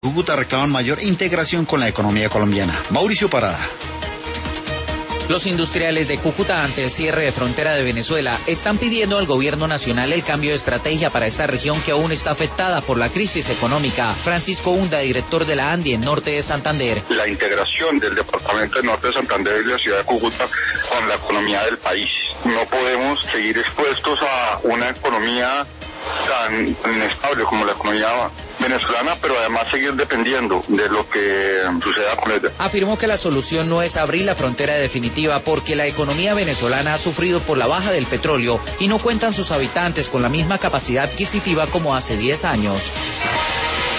Cúcuta reclaman mayor integración con la economía colombiana. Mauricio Parada. Los industriales de Cúcuta, ante el cierre de frontera de Venezuela, están pidiendo al gobierno nacional el cambio de estrategia para esta región que aún está afectada por la crisis económica. Francisco Hunda, director de la ANDI en Norte de Santander. La integración del departamento de Norte de Santander y la ciudad de Cúcuta con la economía del país. No podemos seguir expuestos a una economía tan inestable como la economía venezolana, pero además seguir dependiendo de lo que suceda con ella. Afirmó que la solución no es abrir la frontera definitiva porque la economía venezolana ha sufrido por la baja del petróleo y no cuentan sus habitantes con la misma capacidad adquisitiva como hace 10 años.